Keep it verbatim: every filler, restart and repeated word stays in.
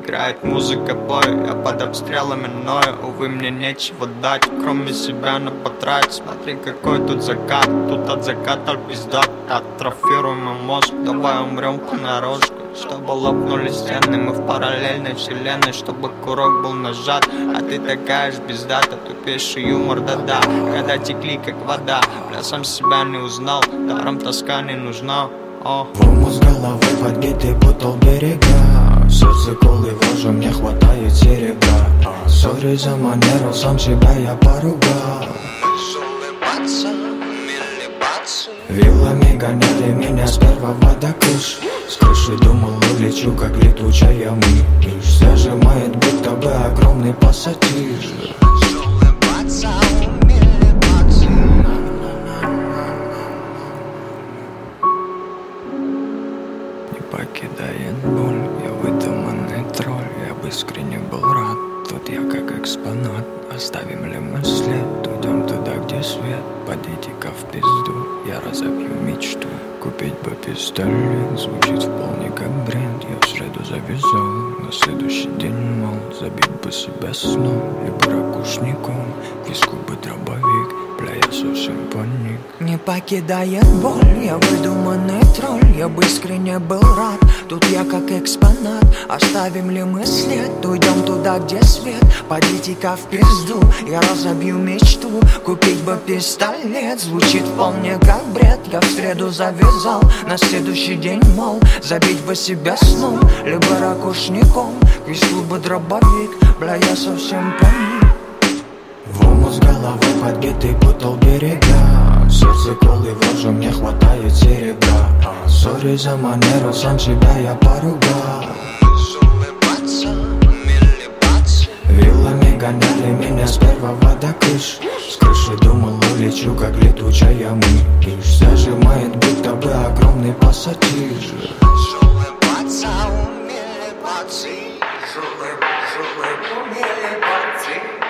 Играет музыка, бой, я под обстрелами ною. Увы, мне нечего дать, кроме себя на потрать. Смотри, какой тут закат, тут от заката пиздат. Атрофируемый мозг, давай умрем понарошку. Чтобы лопнули стены, мы в параллельной вселенной. Чтобы курок был нажат, а ты такая ж пиздата. Тупейший юмор, да-да, когда текли как вода. Бля, сам себя не узнал, даром тоска не нужна. О. В ум с головы подбитый путал берега. Сердце колы вожу, мне хватает серебра. Сори за манеру, сам себя я поругал. Вилами гоняли меня с первого до крыши. С крыши думал, улечу, как летучая мышь. Зажимает будто бы огромный пассатиж. Не покидает боль, я выдуманный тролль. Я бы искренне был рад, тут я как экспонат. Оставим ли мы след, уйдем туда, где свет. Подите-ка в пизду, я разобью мечту. Купить бы пистолет, звучит вполне как бренд. Я в среду завязал, на следующий день мол, забить бы себя сном, либо ракушником, к виску бы дробовик. Бля, я совсем паник. Не покидает боль, я выдуманный тролль. Я бы искренне был рад, тут я как экспонат. Оставим ли мы след, уйдем туда, где свет. Подите-ка в пизду, я разобью мечту. Купить бы пистолет, звучит вполне как бред. Я в среду завязал, на следующий день мол, забить бы себя сном, либо ракушником, к виску бы дробовик. Бля, я совсем паник. В ум с головы подбитый путал берега. Сердце колы вожу, мне хватает серебра. Сори за манеру, сам себя я поругал. Вилами гоняли меня с первого до крыши. С крыши думал, улечу, как летучая мышь. Зажимает будто бы огромный пассатиж. Улыбаться умели пацы, улыбаться умели пацы.